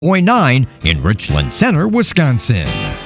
101.9 in Richland Center, Wisconsin.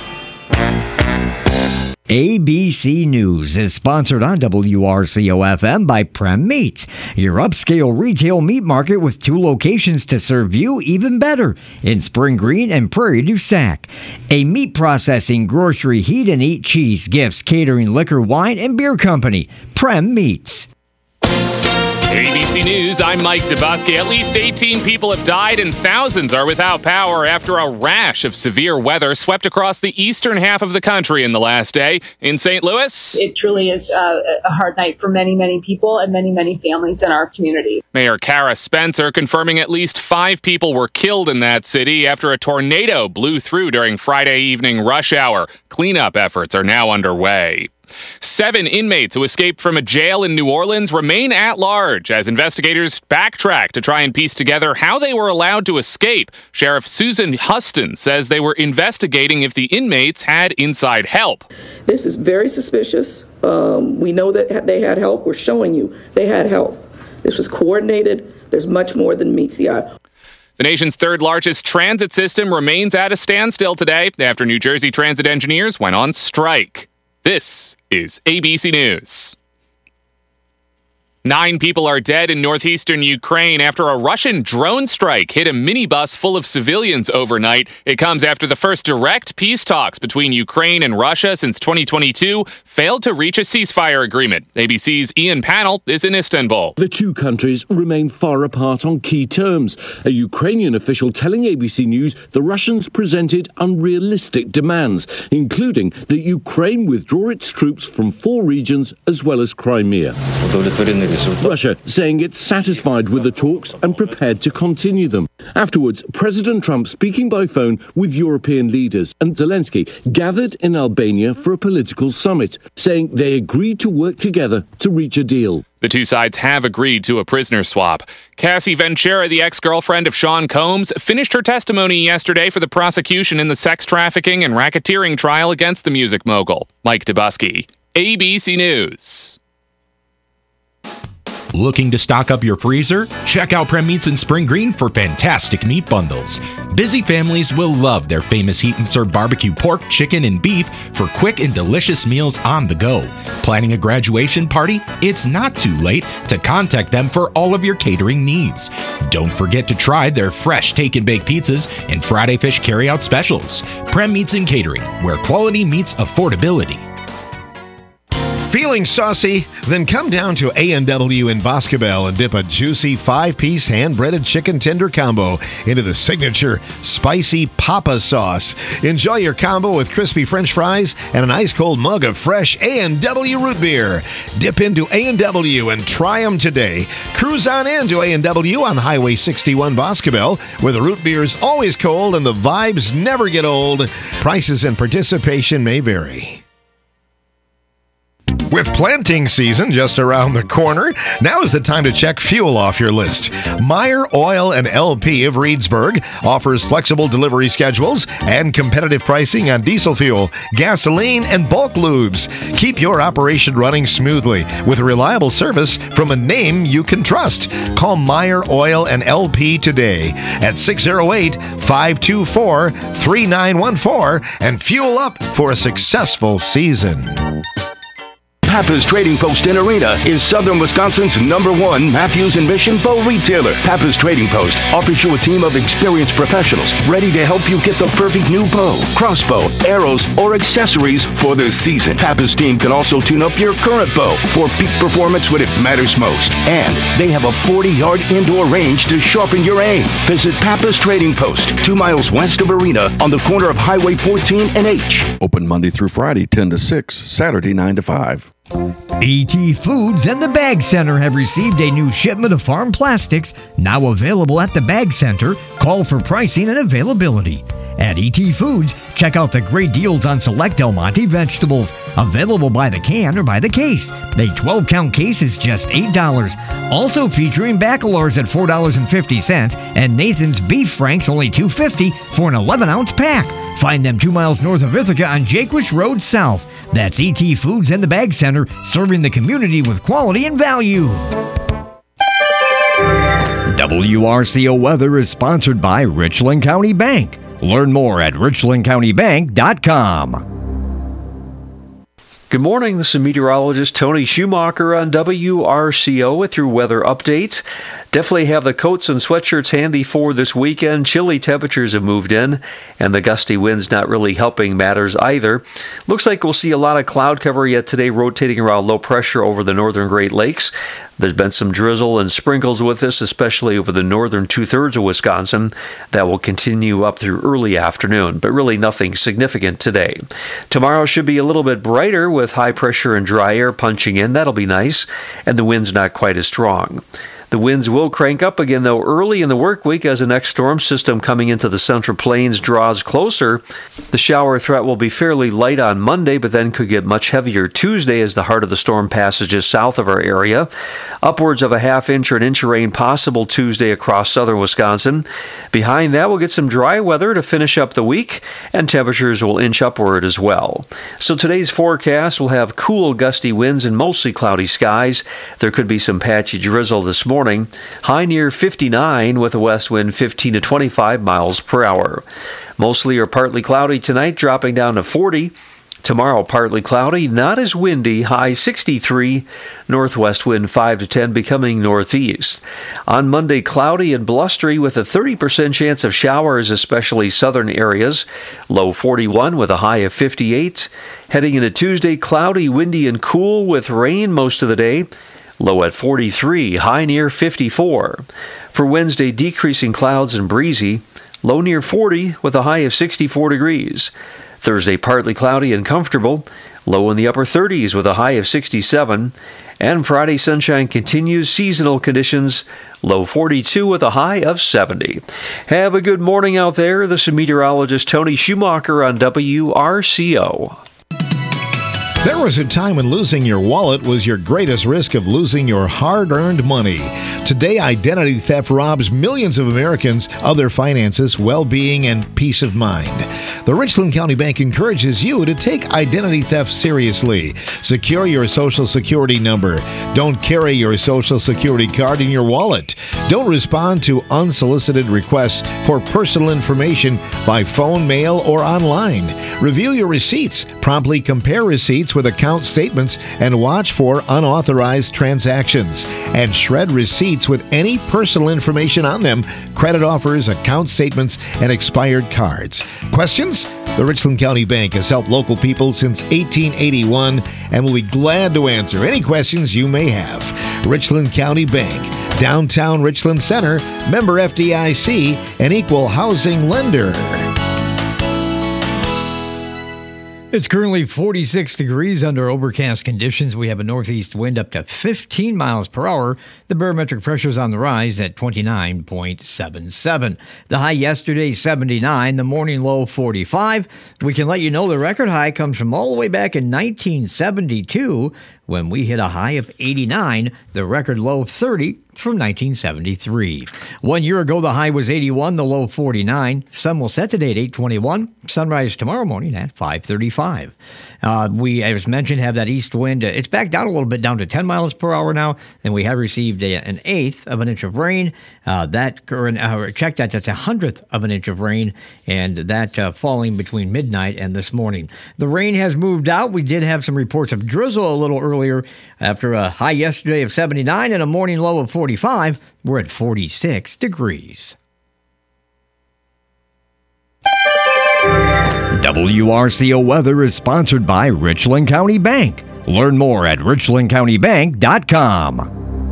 ABC News is sponsored on WRCO-FM by Prem Meats, your upscale retail meat market with 2 locations to serve you even better in Spring Green and Prairie du Sac. A meat processing, grocery, heat and eat, cheese, gifts, catering, liquor, wine, and beer company. Prem Meats. ABC News, I'm Mike Dubusky. At least 18 people have died and thousands are without power after a rash of severe weather swept across the eastern half of the country in the last day. In St. Louis, it truly is a hard night for many, many people and many, many families in our community. Mayor Kara Spencer confirming at least 5 people were killed in that city after a tornado blew through during Friday evening rush hour. Cleanup efforts are now underway. 7 inmates who escaped from a jail in New Orleans remain at large as investigators backtrack to try and piece together how they were allowed to escape. Sheriff Susan Huston says they were investigating if the inmates had inside help. This is very suspicious. We know that they had help. We're showing you they had help. This was coordinated. There's much more than meets the eye. The nation's 3rd largest transit system remains at a standstill today after New Jersey transit engineers went on strike. This is ABC News. 9 people are dead in northeastern Ukraine after a Russian drone strike hit a minibus full of civilians overnight. It comes after the first direct peace talks between Ukraine and Russia since 2022 failed to reach a ceasefire agreement. ABC's Ian Pannell is in Istanbul. The 2 countries remain far apart on key terms. A Ukrainian official telling ABC News the Russians presented unrealistic demands, including that Ukraine withdraw its troops from 4 regions as well as Crimea. Russia saying it's satisfied with the talks and prepared to continue them. Afterwards, President Trump speaking by phone with European leaders and Zelensky gathered in Albania for a political summit, saying they agreed to work together to reach a deal. The 2 sides have agreed to a prisoner swap. Cassie Ventura, the ex-girlfriend of Sean Combs, finished her testimony yesterday for the prosecution in the sex trafficking and racketeering trial against the music mogul. Mike Dubusky, ABC News. Looking to stock up your freezer? Check out Prem Meats in Spring Green for fantastic meat bundles. Busy families will love their famous Heat and Serve barbecue pork, chicken, and beef for quick and delicious meals on the go. Planning a graduation party? It's not too late to contact them for all of your catering needs. Don't forget to try their fresh take and bake pizzas and Friday fish carryout specials. Prem Meats and Catering, where quality meets affordability. Feeling saucy? Then come down to A&W in Boscobel and dip a juicy 5-piece hand-breaded chicken tender combo into the signature spicy Papa sauce. Enjoy your combo with crispy French fries and an ice-cold mug of fresh A&W root beer. Dip into A&W and try them today. Cruise on into A&W on Highway 61 Boscobel, where the root beer is always cold and the vibes never get old. Prices and participation may vary. With planting season just around the corner, now is the time to check fuel off your list. Meyer Oil and LP of Reedsburg offers flexible delivery schedules and competitive pricing on diesel fuel, gasoline, and bulk lubes. Keep your operation running smoothly with reliable service from a name you can trust. Call Meyer Oil and LP today at 608-524-3914 and fuel up for a successful season. Pappas Trading Post in Arena is Southern Wisconsin's #1 Matthews and Mission bow retailer. Pappas Trading Post offers you a team of experienced professionals ready to help you get the perfect new bow, crossbow, arrows, or accessories for the season. Pappas team can also tune up your current bow for peak performance when it matters most. And they have a 40-yard indoor range to sharpen your aim. Visit Pappas Trading Post, 2 miles west of Arena on the corner of Highway 14 and H. Open Monday through Friday, 10 to 6, Saturday, 9 to 5. ET Foods and the Bag Center have received a new shipment of farm plastics, now available at the Bag Center. Call for pricing and availability. At ET Foods, check out the great deals on select Del Monte vegetables, available by the can or by the case. A 12-count case is just $8. Also featuring Baccalaure's at $4.50 and Nathan's Beef Franks only $2.50 for an 11-ounce pack. Find them 2 miles north of Ithaca on Jaquish Road South. That's ET Foods and the Bag Center, serving the community with quality and value. WRCO weather is sponsored by Richland County Bank. Learn more at richlandcountybank.com. Good morning, this is meteorologist Tony Schumacher on WRCO with your weather updates. Definitely have the coats and sweatshirts handy for this weekend. Chilly temperatures have moved in, and the gusty winds not really helping matters either. Looks like we'll see a lot of cloud cover yet today, rotating around low pressure over the northern Great Lakes. There's been some drizzle and sprinkles with this, especially over the northern two-thirds of Wisconsin. That will continue up through early afternoon, but really nothing significant today. Tomorrow should be a little bit brighter with high pressure and dry air punching in. That'll be nice, and the wind's not quite as strong. The winds will crank up again, though, early in the work week as the next storm system coming into the Central Plains draws closer. The shower threat will be fairly light on Monday, but then could get much heavier Tuesday as the heart of the storm passes just south of our area. Upwards of a half inch or an inch of rain possible Tuesday across southern Wisconsin. Behind that, we'll get some dry weather to finish up the week, and temperatures will inch upward as well. So today's forecast will have cool, gusty winds and mostly cloudy skies. There could be some patchy drizzle this morning. High near 59 with a west wind 15 to 25 miles per hour. Mostly or partly cloudy tonight, dropping down to 40. Tomorrow, partly cloudy, not as windy, high 63, northwest wind 5 to 10, becoming northeast. On Monday, cloudy and blustery with a 30% chance of showers, especially southern areas, low 41 with a high of 58. Heading into Tuesday, cloudy, windy, and cool with rain most of the day, low at 43, high near 54. For Wednesday, decreasing clouds and breezy, low near 40 with a high of 64 degrees. Thursday, partly cloudy and comfortable, low in the upper 30s with a high of 67. And Friday, sunshine continues, seasonal conditions, low 42 with a high of 70. Have a good morning out there. This is meteorologist Tony Schumacher on WRCO. There was a time when losing your wallet was your greatest risk of losing your hard-earned money. Today, identity theft robs millions of Americans of their finances, well-being, and peace of mind. The Richland County Bank encourages you to take identity theft seriously. Secure your Social Security number. Don't carry your Social Security card in your wallet. Don't respond to unsolicited requests for personal information by phone, mail, or online. Review your receipts. Promptly compare receipts with account statements and watch for unauthorized transactions. And shred receipts with any personal information on them, credit offers, account statements, and expired cards. Questions? The Richland County Bank has helped local people since 1881 and will be glad to answer any questions you may have. Richland County Bank, downtown Richland Center, member FDIC, and equal housing lender. It's currently 46 degrees under overcast conditions. We have a northeast wind up to 15 miles per hour. The barometric pressure is on the rise at 29.77. The high yesterday, 79. The morning low, 45. We can let you know the record high comes from all the way back in 1972 when we hit a high of 89. The record low of 30 from 1973. 1 year ago, the high was 81, the low 49. Sun will set today at 8:21. Sunrise tomorrow morning at 5:35. We, as mentioned, have that east wind. It's back down a little bit, down to 10 miles per hour now, and we have received an eighth of an inch of rain. Check that, that's 100th of an inch of rain, and that falling between midnight and this morning. The rain has moved out. We did have some reports of drizzle a little earlier after a high yesterday of 79 and a morning low of 45. We're at 46 degrees. WRCO weather is sponsored by Richland County Bank. Learn more at richlandcountybank.com.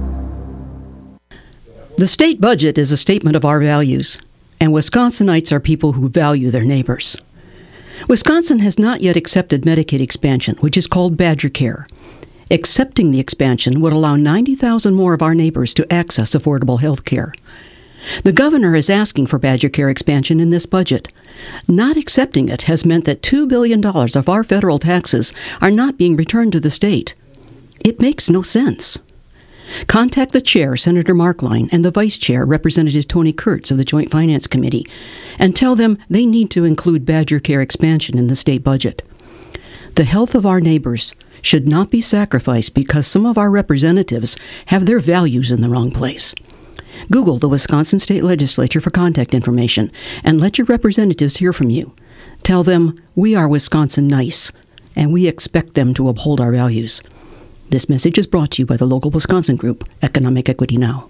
The state budget is a statement of our values, and Wisconsinites are people who value their neighbors. Wisconsin has not yet accepted Medicaid expansion, which is called Badger Care. Accepting the expansion would allow 90,000 more of our neighbors to access affordable health care. The governor is asking for Badger Care expansion in this budget. Not accepting it has meant that $2 billion of our federal taxes are not being returned to the state. It makes no sense. Contact the chair, Senator Markline, and the vice chair, Representative Tony Kurtz of the Joint Finance Committee, and tell them they need to include Badger Care expansion in the state budget. The health of our neighbors should not be sacrificed because some of our representatives have their values in the wrong place. Google the Wisconsin State Legislature for contact information and let your representatives hear from you. Tell them we are Wisconsin nice, and we expect them to uphold our values. This message is brought to you by the local Wisconsin group, Economic Equity Now.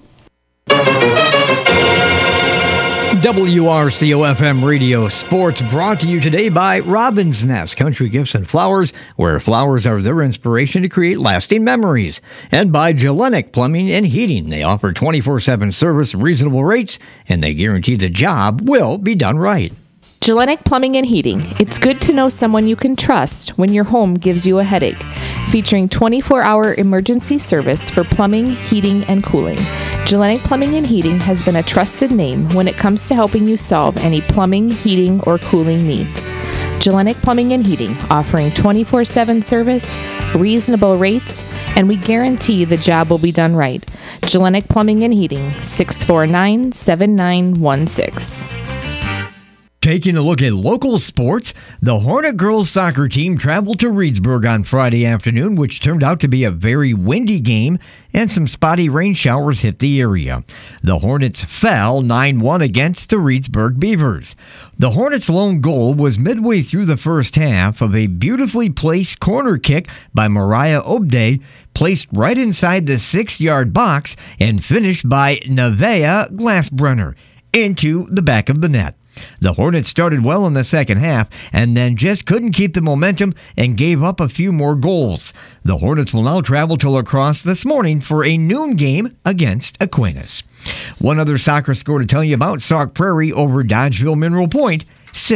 WRCO-FM Radio Sports brought to you today by Robin's Nest Country Gifts and Flowers, where flowers are their inspiration to create lasting memories. And by Jelenic Plumbing and Heating. They offer 24/7 service, reasonable rates, and they guarantee the job will be done right. Jelenic Plumbing and Heating. It's good to know someone you can trust when your home gives you a headache. Featuring 24-hour emergency service for plumbing, heating, and cooling. Jelenic Plumbing and Heating has been a trusted name when it comes to helping you solve any plumbing, heating, or cooling needs. Jelenic Plumbing and Heating, offering 24/7 service, reasonable rates, and we guarantee the job will be done right. Jelenic Plumbing and Heating, 649-7916. Taking a look at local sports, the Hornet girls soccer team traveled to Reedsburg on Friday afternoon, which turned out to be a very windy game, and some spotty rain showers hit the area. The Hornets fell 9-1 against the Reedsburg Beavers. The Hornets' lone goal was midway through the first half of a beautifully placed corner kick by Mariah Obday, placed right inside the 6-yard box and finished by Nevaeh Glassbrenner into the back of the net. The Hornets started well in the second half and then just couldn't keep the momentum and gave up a few more goals. The Hornets will now travel to La Crosse this morning for a noon game against Aquinas. One other soccer score to tell you about: Sauk Prairie over Dodgeville Mineral Point,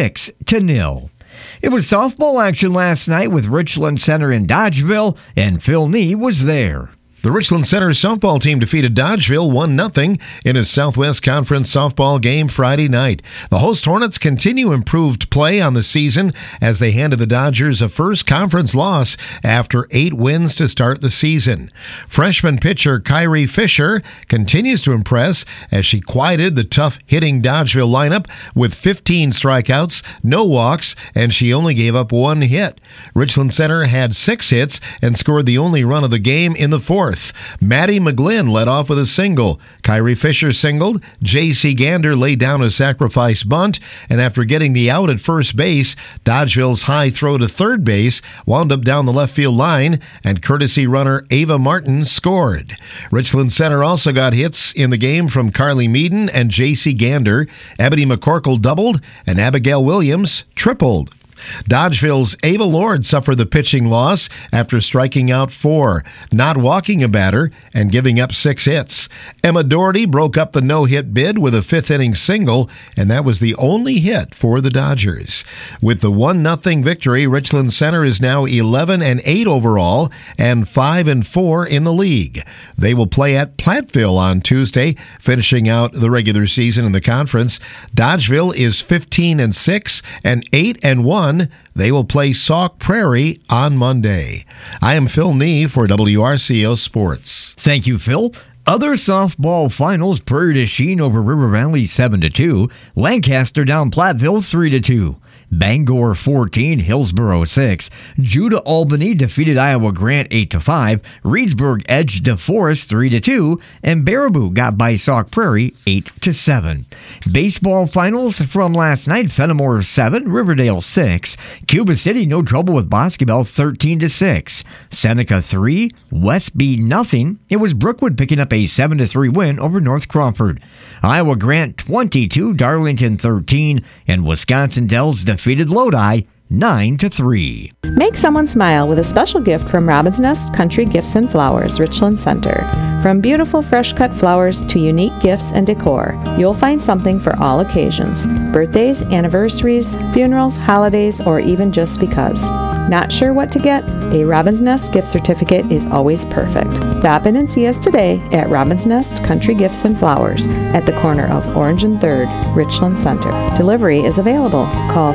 6-0. It was softball action last night with Richland Center in Dodgeville, and Phil Nee was there. The Richland Center softball team defeated Dodgeville 1-0 in a Southwest Conference softball game Friday night. The host Hornets continue improved play on the season as they handed the Dodgers a first conference loss after 8 wins to start the season. Freshman pitcher Kyrie Fisher continues to impress as she quieted the tough-hitting Dodgeville lineup with 15 strikeouts, no walks, and she only gave up 1 hit. Richland Center had 6 hits and scored the only run of the game in the 4th. Maddie McGlynn led off with a single. Kyrie Fisher singled. J.C. Gander laid down a sacrifice bunt, and after getting the out at first base, Dodgeville's high throw to third base wound up down the left field line, and courtesy runner Ava Martin scored. Richland Center also got hits in the game from Carly Meaden and J.C. Gander. Ebony McCorkle doubled, and Abigail Williams tripled. Dodgeville's Ava Lord suffered the pitching loss after striking out 4, not walking a batter, and giving up 6 hits. Emma Doherty broke up the no-hit bid with a 5th-inning single, and that was the only hit for the Dodgers. With the 1-0 victory, Richland Center is now 11-8 overall and 5-4 in the league. They will play at Platteville on Tuesday, finishing out the regular season in the conference. Dodgeville is 15-6 and 8-1. They will play Sauk Prairie on Monday. I am Phil Nee for WRCO Sports. Thank you, Phil. Other softball finals: Prairie du Chien over River Valley 7-2, Lancaster down Platteville 3-2. Bangor 14, Hillsboro 6. Judah Albany defeated Iowa Grant 8-5. Reedsburg edged DeForest 3-2, and Baraboo got by Sauk Prairie 8-7. Baseball finals from last night: Fenimore 7, Riverdale 6. Cuba City no trouble with Boscobel 13-6. Seneca 3, Westby nothing. It was Brookwood picking up a 7-3 win over North Crawford. Iowa Grant 22, Darlington 13, and Wisconsin Dells defeated Lodi 9-3. Make someone smile with a special gift from Robin's Nest Country Gifts and Flowers, Richland Center. From beautiful fresh-cut flowers to unique gifts and decor, you'll find something for all occasions. Birthdays, anniversaries, funerals, holidays, or even just because. Not sure what to get? A Robin's Nest gift certificate is always perfect. Stop in and see us today at Robin's Nest Country Gifts and Flowers at the corner of Orange and 3rd, Richland Center. Delivery is available. Call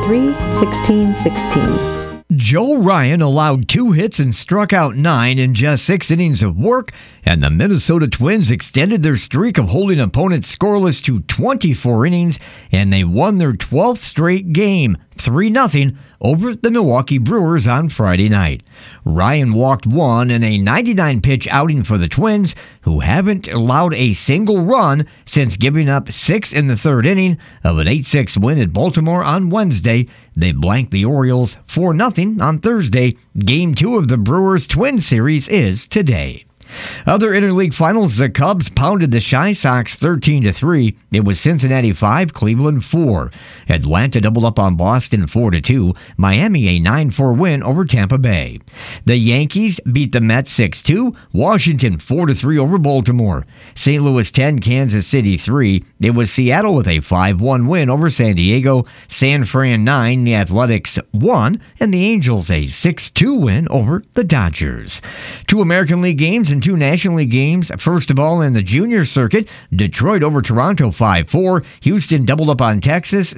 383-1616. Joe Ryan allowed 2 hits and struck out 9 in just 6 innings of work, and the Minnesota Twins extended their streak of holding opponents scoreless to 24 innings, and they won their 12th straight game, 3-0 over the Milwaukee Brewers on Friday night. Ryan walked one in a 99-pitch outing for the Twins, who haven't allowed a single run since giving up 6 in the third inning of an 8-6 win at Baltimore on Wednesday. They blanked the Orioles 4-0 on Thursday. Game 2 of the Brewers-Twins series is today. Other interleague finals, the Cubs pounded the Chi Sox 13-3. It was Cincinnati 5, Cleveland 4. Atlanta doubled up on Boston 4-2. Miami a 9-4 win over Tampa Bay. The Yankees beat the Mets 6-2. Washington 4-3 over Baltimore. St. Louis 10, Kansas City 3. It was Seattle with a 5-1 win over San Diego. San Fran 9, the Athletics 1, and the Angels a 6-2 win over the Dodgers. 2 American League games and 2 National League games. First of all, in the junior circuit, Detroit over Toronto 5-4. Houston doubled up on Texas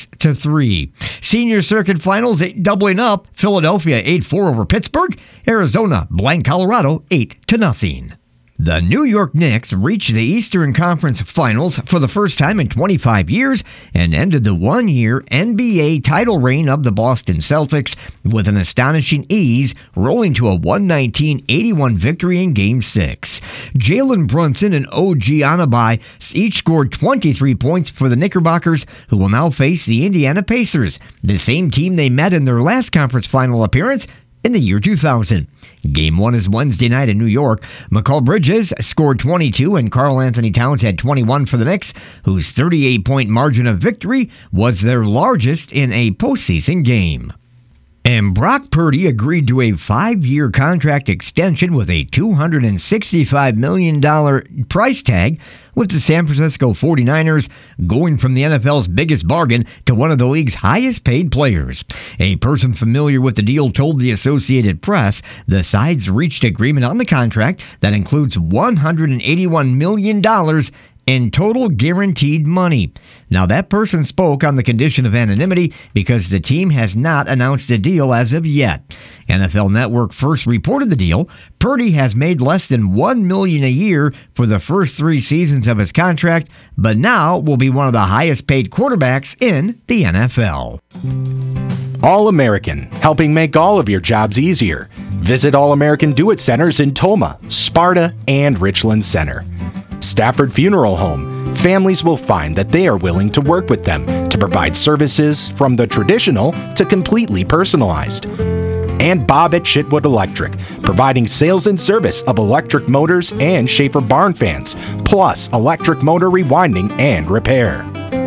6-3. Senior circuit finals, doubling up. Philadelphia 8-4 over Pittsburgh. Arizona blanked Colorado 8-0. The New York Knicks reached the Eastern Conference Finals for the first time in 25 years and ended the one-year NBA title reign of the Boston Celtics with an astonishing ease, rolling to a 119-81 victory in Game 6. Jalen Brunson and OG Anunoby each scored 23 points for the Knickerbockers, who will now face the Indiana Pacers, the same team they met in their last conference final appearance in the year 2000. Game 1 is Wednesday night in New York. Mikal Bridges scored 22 and Karl Anthony Towns had 21 for the Knicks, whose 38-point margin of victory was their largest in a postseason game. And Brock Purdy agreed to a 5-year contract extension with a $265 million price tag, with the San Francisco 49ers going from the NFL's biggest bargain to one of the league's highest-paid players. A person familiar with the deal told the Associated Press the sides reached agreement on the contract that includes $181 million in total guaranteed money. Now, that person spoke on the condition of anonymity because the team has not announced a deal as of yet. NFL Network first reported the deal. Purdy has made less than $1 million a year for the first 3 seasons of his contract, but now will be one of the highest-paid quarterbacks in the NFL. All-American, helping make all of your jobs easier. Visit All-American Do-It Centers in Toma, Sparta, and Richland Center. Stafford Funeral Home. Families will find that they are willing to work with them to provide services from the traditional to completely personalized. And Bob at Chitwood Electric, providing sales and service of electric motors and Schaefer barn fans, plus electric motor rewinding and repair.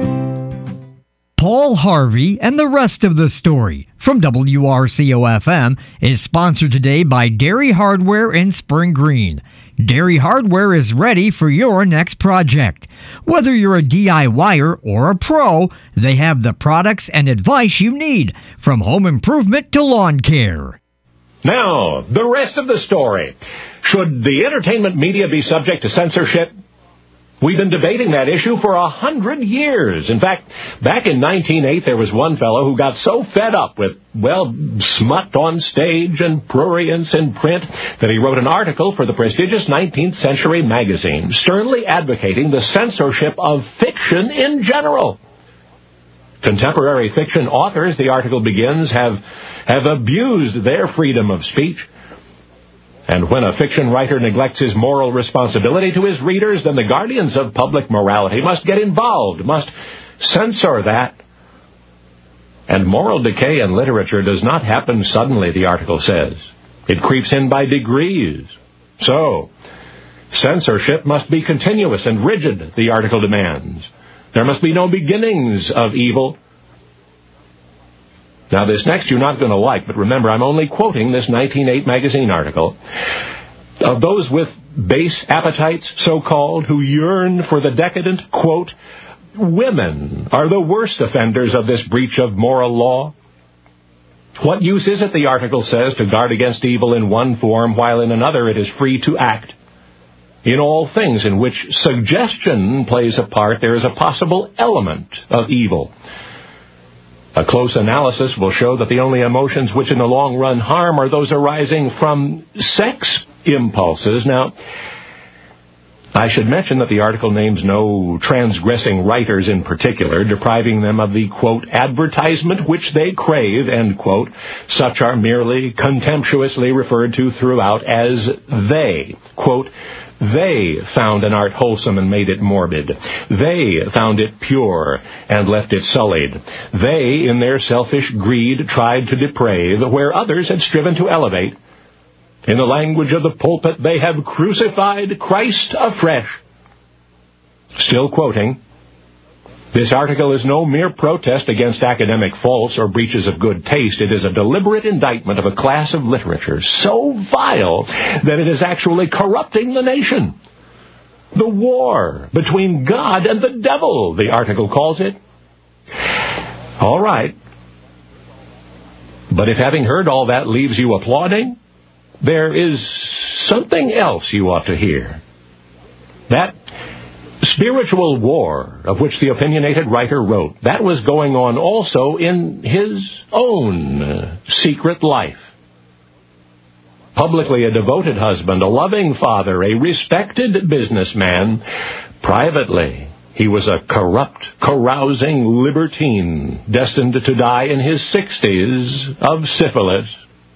Paul Harvey and the rest of the story from WRCO-FM is sponsored today by Dairy Hardware in Spring Green. Dairy Hardware is ready for your next project. Whether you're a DIYer or a pro, they have the products and advice you need, from home improvement to lawn care. Now, the rest of the story. Should the entertainment media be subject to censorship? We've been debating that issue for 100 years. In fact, back in 1908, there was one fellow who got so fed up with, smut on stage and prurience in print that he wrote an article for the prestigious 19th Century magazine, sternly advocating the censorship of fiction in general. Contemporary fiction authors, the article begins, have abused their freedom of speech. And when a fiction writer neglects his moral responsibility to his readers, then the guardians of public morality must get involved, must censor that. And moral decay in literature does not happen suddenly, the article says. It creeps in by degrees. So, censorship must be continuous and rigid, the article demands. There must be no beginnings of evil. Now, this next you're not going to like, but remember, I'm only quoting this 1908 magazine article. Of those with base appetites, so-called, who yearn for the decadent, quote, women are the worst offenders of this breach of moral law. What use is it, the article says, to guard against evil in one form while in another it is free to act? In all things in which suggestion plays a part, there is a possible element of evil. A close analysis will show that the only emotions which in the long run harm are those arising from sex impulses. Now, I should mention that the article names no transgressing writers in particular, depriving them of the, quote, advertisement which they crave, end quote. Such are merely contemptuously referred to throughout as they, quote, they found an art wholesome and made it morbid. They found it pure and left it sullied. They, in their selfish greed, tried to deprave where others had striven to elevate. In the language of the pulpit, they have crucified Christ afresh. Still quoting, this article is no mere protest against academic faults or breaches of good taste. It is a deliberate indictment of a class of literature so vile that it is actually corrupting the nation. The war between God and the devil, the article calls it. All right. But if having heard all that leaves you applauding, there is something else you ought to hear. That spiritual war of which the opinionated writer wrote, that was going on also in his own secret life. Publicly a devoted husband, a loving father, a respected businessman, privately he was a corrupt, carousing libertine destined to die in his 60s of syphilis.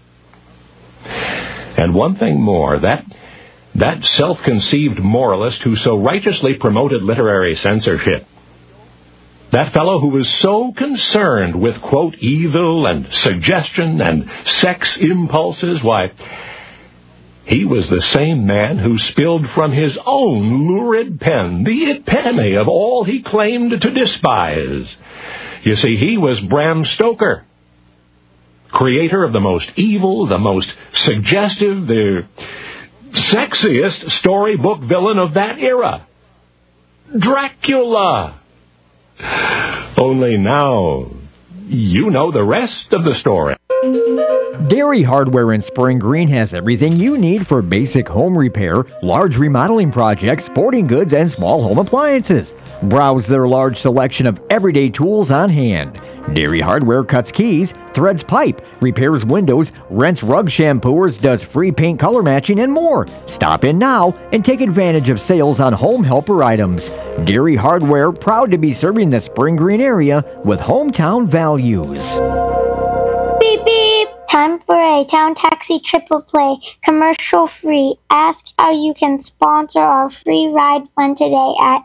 And one thing more, that self-conceived moralist who so righteously promoted literary censorship, that fellow who was so concerned with, quote, evil and suggestion and sex impulses, why, he was the same man who spilled from his own lurid pen the epitome of all he claimed to despise. You see, he was Bram Stoker, creator of the most evil, the most suggestive, the sexiest storybook villain of that era. Dracula. Only now, you know the rest of the story. Dairy Hardware in Spring Green has everything you need for basic home repair, large remodeling projects, sporting goods, and small home appliances. Browse their large selection of everyday tools on hand. Dairy Hardware cuts keys, threads pipe, repairs windows, rents rug shampooers, does free paint color matching, and more. Stop in now and take advantage of sales on home helper items. Dairy Hardware, proud to be serving the Spring Green area with hometown values. Beep beep! Time for a Town Taxi Triple Play, commercial free. Ask how you can sponsor our free ride fund today at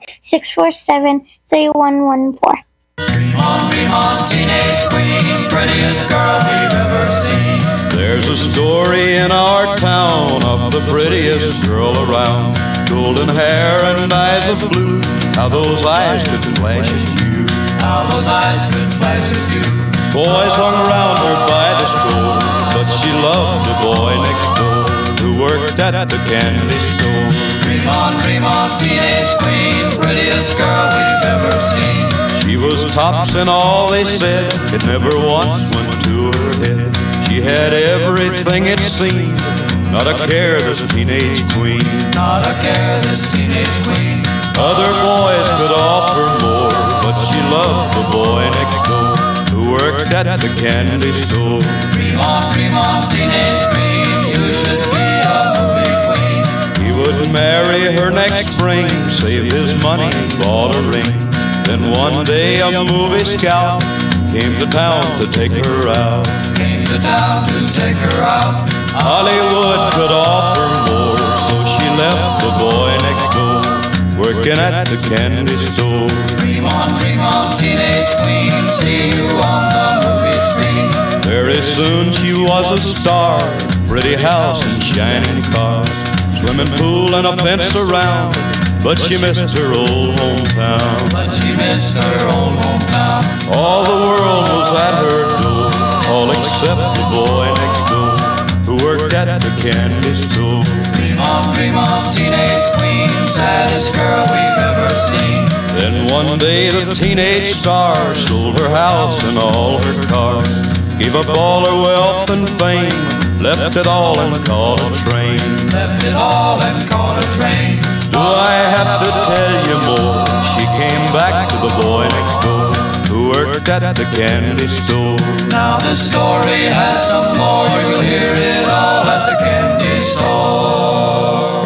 647-3114. Dream on, teenage queen, prettiest girl we've ever seen. There's a story in our town of the prettiest girl around. Golden hair and eyes of blue, how those eyes could flash at you. How those eyes could flash at you. Boys hung around her by the store, but she loved the boy next door who worked at the candy store. Dream on, teenage queen, prettiest girl we've ever seen. She was tops in all they said, it never once went to her head. She had everything it seemed, not a care, this teenage queen. Not a care, this teenage queen. Other boys could offer more, but she loved the boy next door who worked at the candy store. Dream on, teenage queen, you should be a movie queen. He would marry her next spring, save his money, bought a ring. Then one day a movie scout came to town to take her out. Came to town to take her out. Hollywood could offer more, so she left the boy next door, working at the candy store. Dream on, teenage queen, see you on the movie screen. Very soon she was a star, pretty house and shining cars, swimming pool and a fence around, but she missed her old hometown. But she missed her old hometown. All the world was at her door, all except the boy next door who worked at the candy store. Dream on, teenage queen, saddest girl we've ever seen. Then one day the teenage star sold her house and all her cars, gave up all her wealth and fame, left it all and caught a train. Left it all and caught a train. Do I have to tell you more? She came back to the boy next door who worked at the candy store. Now the story has some more, you'll hear it all at the candy store.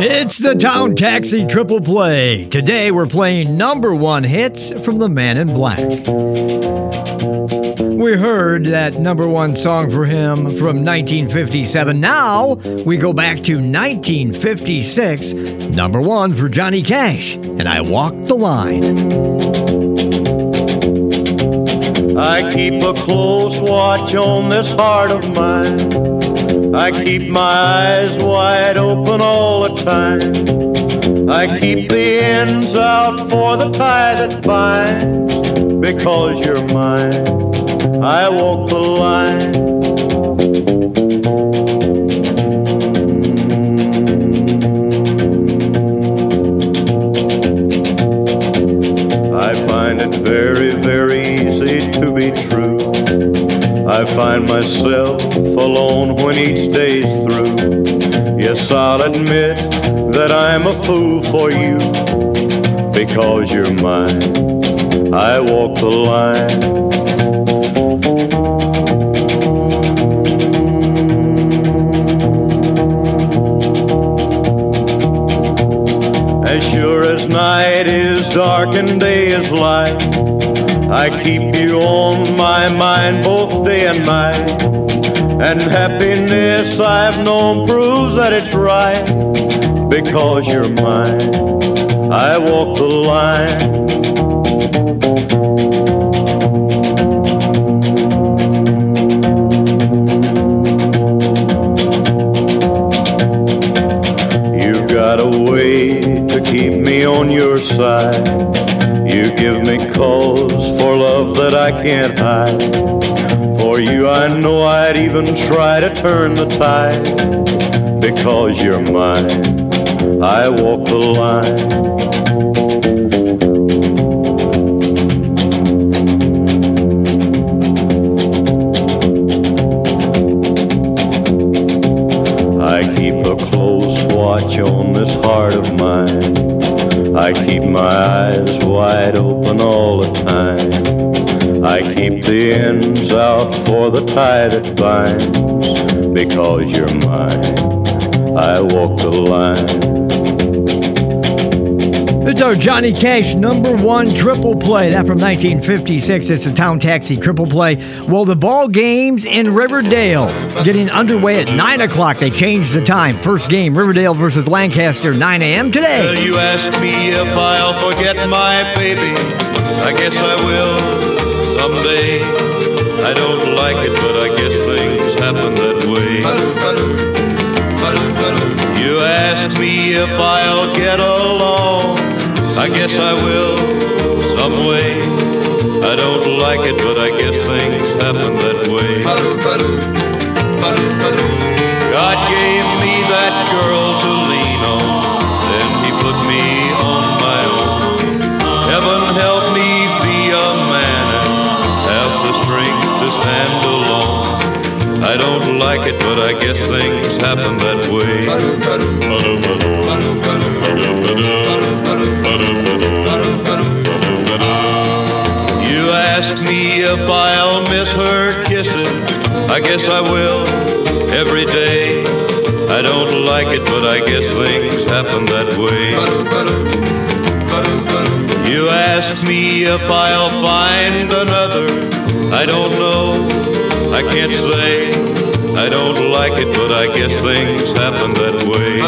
It's the Town Taxi Triple Play. Today we're playing number one hits from the Man in Black. We heard that number one song for him from 1957. Now we go back to 1956. Number one for Johnny Cash, and I Walk the Line. I keep a close watch on this heart of mine. I keep my eyes wide open all the time. I keep the ends out for the tie that binds. Because you're mine, I walk the line. I find it very, very easy to be true. I find myself alone when each day's through. Yes, I'll admit that I'm a fool for you. Because you're mine, I walk the line. As sure as night is dark and day is light, I keep you on my mind both day and night. And happiness I've known proves that it's right. Because you're mine, I walk the line. You've got a way to keep me on your side. You give me cause for love that I can't hide. For you I know I'd even try to turn the tide. Because you're mine, I walk the line. I keep a close watch on this heart of mine. I keep my eyes wide open all the time. I keep the ends out for the tie that binds. Because you're mine, I walk the line. It's our Johnny Cash number one triple play. That from 1956. It's the Town Taxi Triple Play. Well, the ball games in Riverdale getting underway at 9 o'clock. They changed the time. First game, Riverdale versus Lancaster, 9 a.m. today. Well, you ask me if I'll forget my baby. I guess I will someday. I don't like it, but I guess things happen that way. You ask me if I'll get along. I guess I will some way. I don't like it, but I guess things happen that way. God gave me that girl to lean on, then he put me on my own. Heaven help me be a man and have the strength to stand alone. I don't like it, but I guess things happen that way. You ask me if I'll miss her kisses. I guess I will every day. I don't like it, but I guess things happen that way. You ask me if I'll find another. I don't know, I can't say. I don't like it, but I guess things happen that way.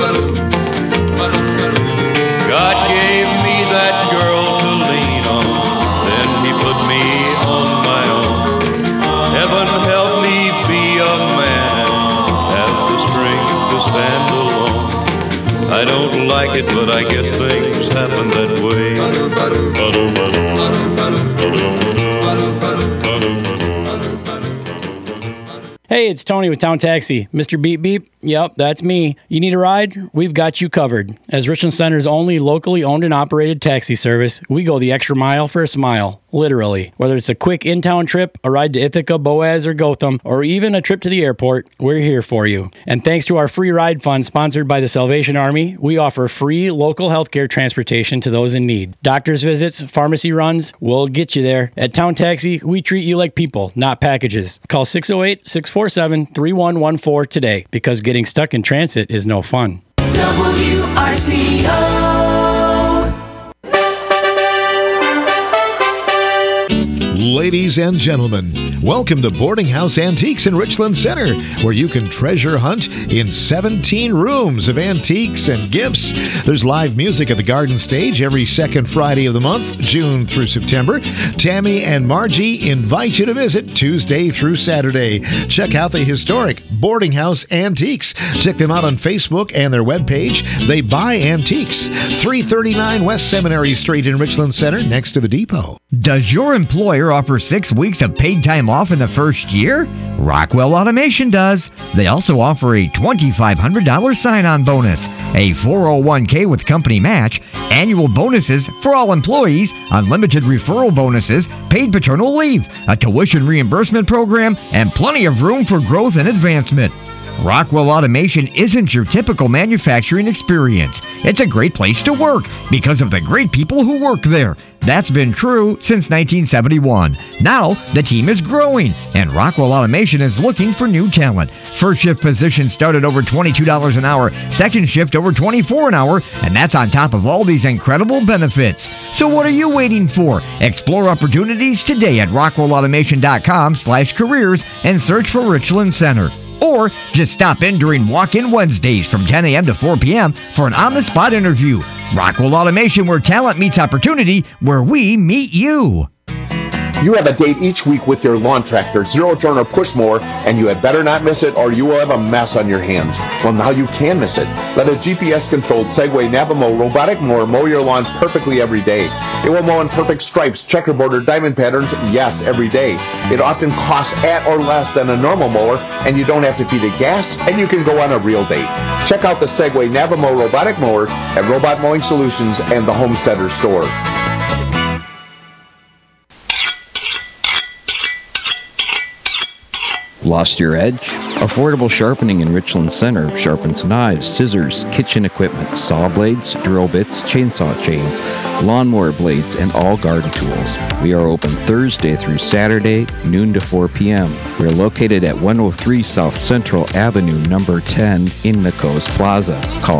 God gave me that girl to lean on, then he put me on my own. Heaven help me be a man and have the strength to stand alone. I don't like it, but I guess things happen that way. Hey, it's Tony with Town Taxi. Mr. Beep Beep? Yep, that's me. You need a ride? We've got you covered. As Richland Center's only locally owned and operated taxi service, we go the extra mile for a smile. Literally. Whether it's a quick in-town trip, a ride to Ithaca, Boaz, or Gotham, or even a trip to the airport, we're here for you. And thanks to our free ride fund sponsored by the Salvation Army, we offer free local healthcare transportation to those in need. Doctor's visits, pharmacy runs, we'll get you there. At Town Taxi, we treat you like people, not packages. Call 608-647-3114 today, because getting stuck in transit is no fun. WRCO. Ladies and gentlemen, welcome to Boarding House Antiques in Richland Center, where you can treasure hunt in 17 rooms of antiques and gifts. There's live music at the Garden Stage every second Friday of the month, June through September. Tammy and Margie invite you to visit Tuesday through Saturday. Check out the historic Boarding House Antiques. Check them out on Facebook and their webpage. They buy antiques. 339 West Seminary Street in Richland Center, next to the depot. Does your employer offer 6 weeks of paid time off in the first year? Rockwell Automation does. They also offer a $2,500 sign-on bonus, a 401k with company match, annual bonuses for all employees, unlimited referral bonuses, paid paternal leave, a tuition reimbursement program, and plenty of room for growth and advancement. Rockwell Automation isn't your typical manufacturing experience. It's a great place to work because of the great people who work there. That's been true since 1971. Now, the team is growing, and Rockwell Automation is looking for new talent. First shift positions start at over $22 an hour, second shift over $24 an hour, and that's on top of all these incredible benefits. So what are you waiting for? Explore opportunities today at rockwellautomation.com/careers and search for Richland Center. Or just stop in during walk-in Wednesdays from 10 a.m. to 4 p.m. for an on-the-spot interview. Rockwell Automation, where talent meets opportunity, where we meet you. You have a date each week with your lawn tractor, zero turn or push mower, and you had better not miss it or you will have a mess on your hands. Well, now you can miss it. Let a GPS-controlled Segway Navamo robotic mower mow your lawn perfectly every day. It will mow in perfect stripes, checkerboard, or diamond patterns, yes, every day. It often costs at or less than a normal mower, and you don't have to feed it gas, and you can go on a real date. Check out the Segway Navamo robotic mower at Robot Mowing Solutions and the Homesteader store. Lost your edge? Affordable Sharpening in Richland Center sharpens knives, scissors, kitchen equipment, saw blades, drill bits, chainsaw chains, lawnmower blades, and all garden tools. We are open Thursday through Saturday, noon to 4 p.m. We are located at 103 South Central Avenue, number 10 in Nico's Plaza. Call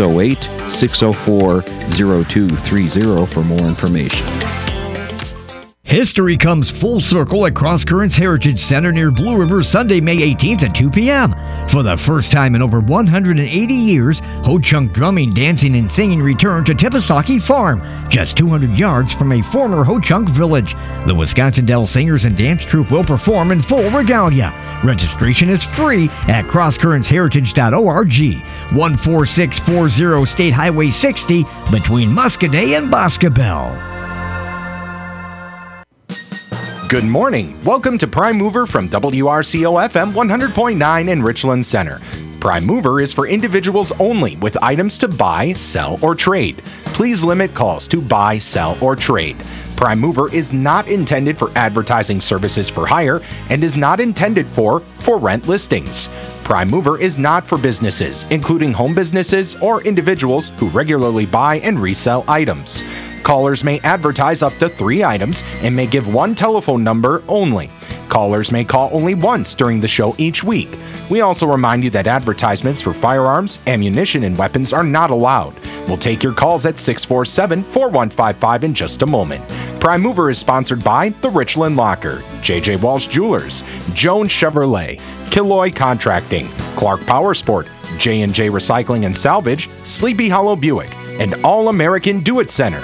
608-604-0230 for more information. History comes full circle at Cross Currents Heritage Center near Blue River Sunday, May 18th at 2 p.m. For the first time in over 180 years, Ho-Chunk drumming, dancing, and singing return to Tipasaki Farm, just 200 yards from a former Ho-Chunk village. The Wisconsin Dells Singers and Dance Troupe will perform in full regalia. Registration is free at crosscurrentsheritage.org. 14640 State Highway 60 between Muscadet and Boscobel. Good morning. Welcome to Prime Mover from WRCO FM 100.9 in Richland Center. Prime Mover is for individuals only with items to buy, sell, or trade. Please limit calls to buy, sell, or trade. Prime Mover is not intended for advertising services for hire and is not intended for rent listings. Prime Mover is not for businesses, including home businesses or individuals who regularly buy and resell items. Callers may advertise up to 3 items and may give one telephone number only. Callers may call only once during the show each week. We also remind you that advertisements for firearms, ammunition, and weapons are not allowed. We'll take your calls at 647-4155 in just a moment. Prime Mover is sponsored by The Richland Locker, J.J. Walsh Jewelers, Jones Chevrolet, Killoy Contracting, Clark Powersport, J&J Recycling and Salvage, Sleepy Hollow Buick, and All American Do-It Center.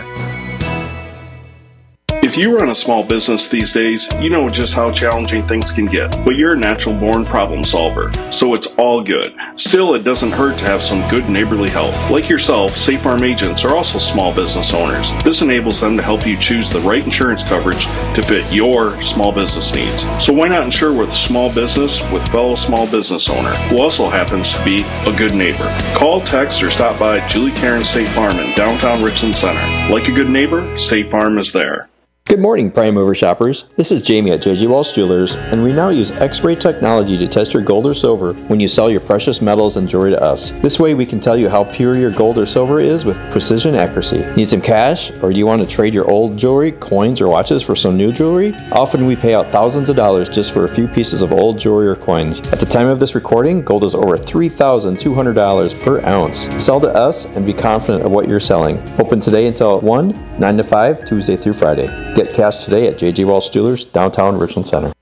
If you run a small business these days, you know just how challenging things can get, but you're a natural-born problem solver, so it's all good. Still, it doesn't hurt to have some good neighborly help. Like yourself, State Farm agents are also small business owners. This enables them to help you choose the right insurance coverage to fit your small business needs. So why not insure with a small business with fellow small business owner who also happens to be a good neighbor? Call, text, or stop by Julie Karen State Farm in downtown Richland Center. Like a good neighbor, State Farm is there. Good morning, Prime Mover shoppers. This is Jamie at J.G. Walsh Jewelers, and we now use X-ray technology to test your gold or silver when you sell your precious metals and jewelry to us. This way we can tell you how pure your gold or silver is with precision accuracy. Need some cash, or do you want to trade your old jewelry, coins, or watches for some new jewelry? Often we pay out thousands of dollars just for a few pieces of old jewelry or coins. At the time of this recording, gold is over $3,200 per ounce. Sell to us and be confident of what you're selling. Open today until 1, 9 to 5, Tuesday through Friday. Get cash today at J.G. Walsh Jewelers, downtown Richland Center.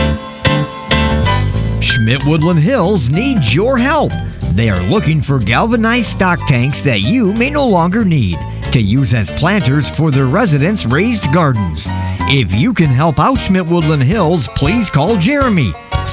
Schmidt Woodland Hills needs your help. They are looking for galvanized stock tanks that you may no longer need to use as planters for their residents' raised gardens. If you can help out Schmidt Woodland Hills, please call Jeremy,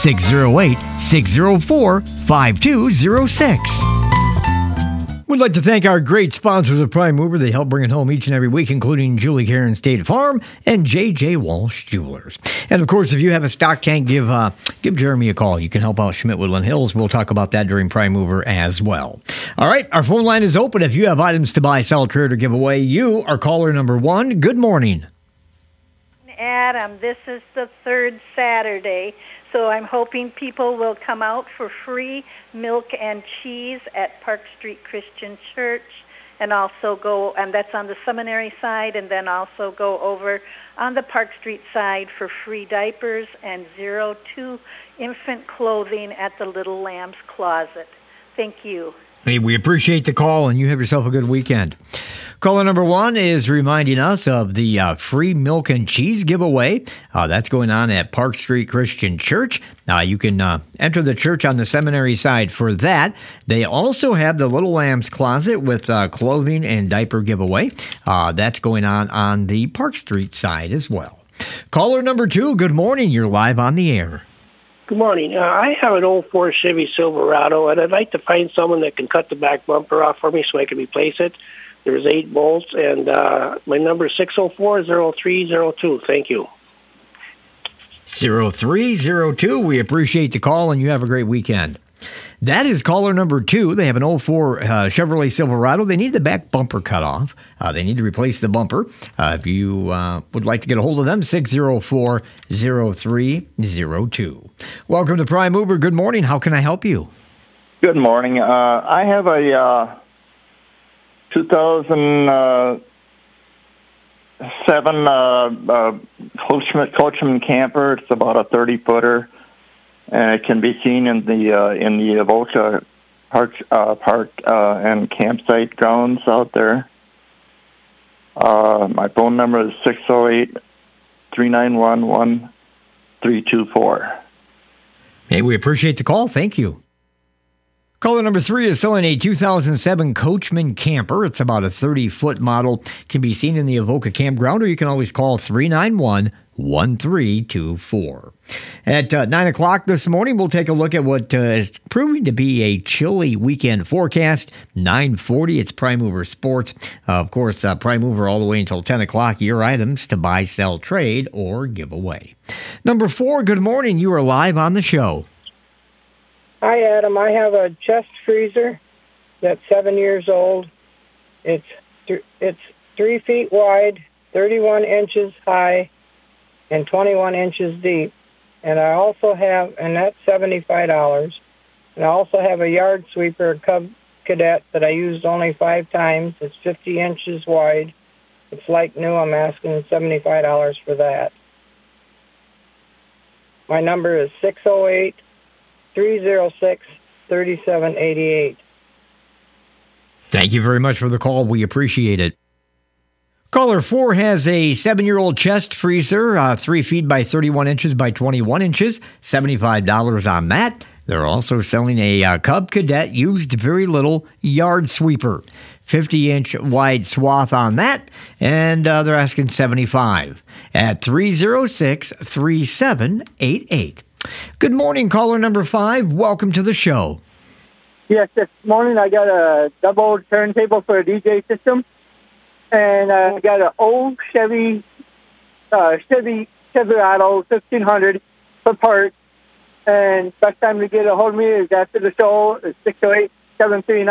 608-604-5206. We'd like to thank our great sponsors of Prime Mover. They help bring it home each and every week, including Julie Karen State Farm and J.J. Walsh Jewelers. And, of course, if you have a stock tank, give Jeremy a call. You can help out Schmidt Woodland Hills. We'll talk about that during Prime Mover as well. All right, our phone line is open. If you have items to buy, sell, trade, or give away, you are caller number 1. Good morning. Adam, this is the third Saturday, so I'm hoping people will come out for free milk and cheese at Park Street Christian Church, and also go, and that's on the seminary side, and then also go over on the Park Street side for free diapers and 0-2 infant clothing at the Little Lamb's Closet. Thank you. Hey, we appreciate the call, and you have yourself a good weekend. Caller number 1 is reminding us of the free milk and cheese giveaway. That's going on at Park Street Christian Church. You can enter the church on the seminary side for that. They also have the Little Lamb's Closet with clothing and diaper giveaway. That's going on the Park Street side as well. Caller number 2, good morning. You're live on the air. Good morning. I have an 04 Chevy Silverado, and I'd like to find someone that can cut the back bumper off for me so I can replace it. There's 8 bolts, and my number is 604-0302. Thank you. 0302. We appreciate the call, and you have a great weekend. That is caller number 2. They have an 04 Chevrolet Silverado. They need the back bumper cut off. They need to replace the bumper. If you would like to get a hold of them, 604-0302. Welcome to Prime Mover. Good morning. How can I help you? Good morning. I have a 2007 Coachman camper. It's about a 30-footer. And it can be seen in the Avoca Park and campsite grounds out there. My phone number is 608-391-1324. Hey, we appreciate the call. Thank you. Caller number 3 is selling a 2007 Coachman camper. It's about a 30-foot model. Can be seen in the Avoca campground, or you can always call 391-1324. At 9 o'clock this morning, we'll take a look at what is proving to be a chilly weekend forecast. 9:40, it's Prime Mover Sports. Of course, Prime Mover all the way until 10 o'clock. Your items to buy, sell, trade, or give away. Number 4, good morning. You are live on the show. Hi, Adam. I have a chest freezer that's 7 years old. It's 3 feet wide, 31 inches high, and 21 inches deep. And I also have, and that's $75. And I also have a yard sweeper, a Cub Cadet, that I used only 5 times. It's 50 inches wide. It's like new. I'm asking $75 for that. My number is 608-306-3788. Thank you very much for the call. We appreciate it. Caller 4 has a 7-year-old chest freezer, 3 feet by 31 inches by 21 inches, $75 on that. They're also selling a Cub Cadet used very little yard sweeper, 50-inch wide swath on that, and they're asking $75 at 306-3788. Good morning, caller number 5. Welcome to the show. Yes, this morning I got a double turntable for a DJ system, and I got an old Chevy Silverado 1500 for parts. And best time to get a hold of me is after the show. It's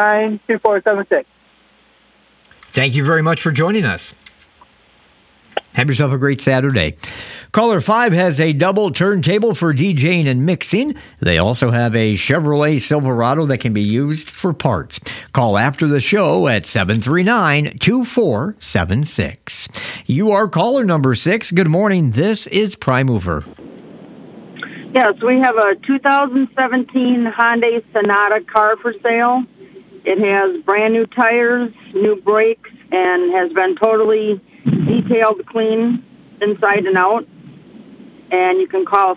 608-739-2476. Thank you very much for joining us. Have yourself a great Saturday. Caller 5 has a double turntable for DJing and mixing. They also have a Chevrolet Silverado that can be used for parts. Call after the show at 739-2476. You are caller number 6. Good morning. This is Prime Mover. Yes, we have a 2017 Hyundai Sonata car for sale. It has brand new tires, new brakes, and has been totally detailed clean inside and out. And you can call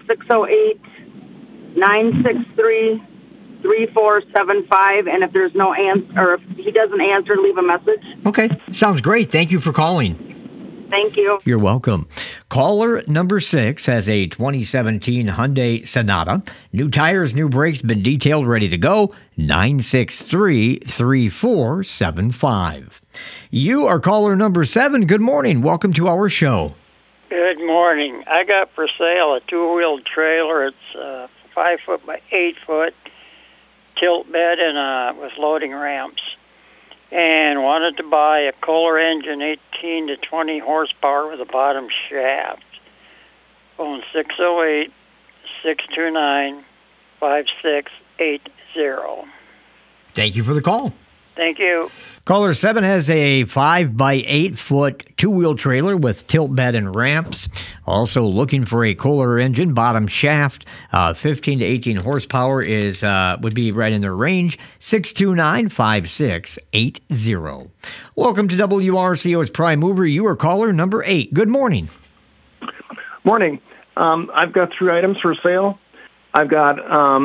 608-963-3475. And if there's no answer, or if he doesn't answer, leave a message. Okay, sounds great. Thank you for calling. Thank you. You're welcome. Caller number 6 has a 2017 Hyundai Sonata. New tires, new brakes, been detailed, ready to go. 963-3475. You are caller number 7. Good morning. Welcome to our show. Good morning. I got for sale a two-wheel trailer. It's 5 foot by 8 foot, tilt bed, and with loading ramps. And wanted to buy a Kohler engine, 18 to 20 horsepower with a bottom shaft. Phone 608-629-5680. Thank you for the call. Thank you. Caller 7 has a 5 by 8 foot two-wheel trailer with tilt bed and ramps. Also looking for a Kohler engine, bottom shaft, 15 to 18 horsepower would be right in their range. 629-5680. Welcome to WRCO's Prime Mover. You are caller number 8. Good morning. Morning. I've got 3 items for sale. I've got a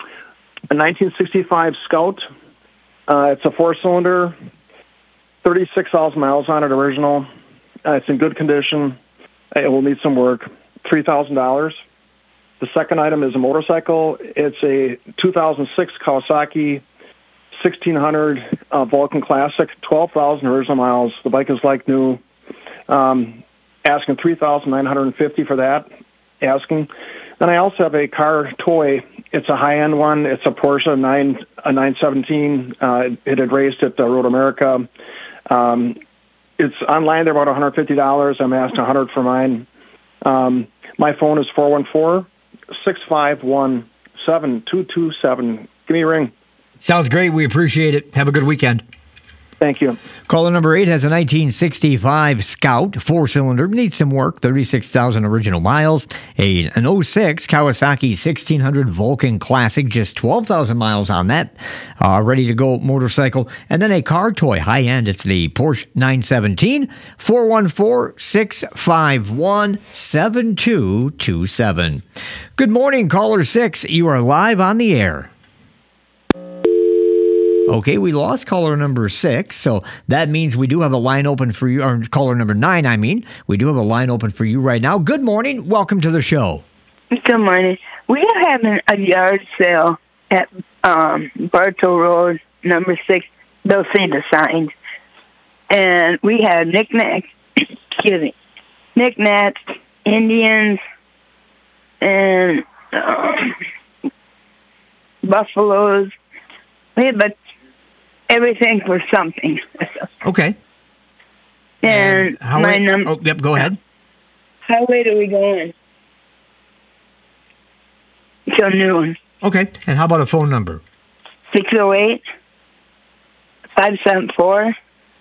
1965 Scout. It's a 4-cylinder, 36,000 miles on it, original. It's in good condition. It will need some work. $3,000. The second item is a motorcycle. It's a 2006 Kawasaki 1600 Vulcan Classic, 12,000 original miles. The bike is like new. Asking $3,950 for that. Asking. Then I also have a car toy. It's a high-end one. It's a Porsche 917. It had raced at Road America. It's online. They're about $150. I'm asking $100 for mine. My phone is 414-651-7227. Give me a ring. Sounds great. We appreciate it. Have a good weekend. Thank you. Caller number 8 has a 1965 Scout, 4-cylinder, needs some work, 36,000 original miles. An 06 Kawasaki 1600 Vulcan Classic, just 12,000 miles on that, ready to go motorcycle. And then a car toy, high end, it's the Porsche 917, 414-651-7227. Good morning, caller 6. You are live on the air. Okay, we lost caller number 6, so that means we do have a line open for you, or caller number 9, I mean. We do have a line open for you right now. Good morning. Welcome to the show. Good morning. We are having a yard sale at Bartow Road, number 6. They'll see the signs. And we have knickknacks, Indians, and buffaloes. We have everything for something. Okay. And my number. Oh, yep. Go ahead. How late are we going? Till noon. Okay. And how about a phone number? 608-574-8113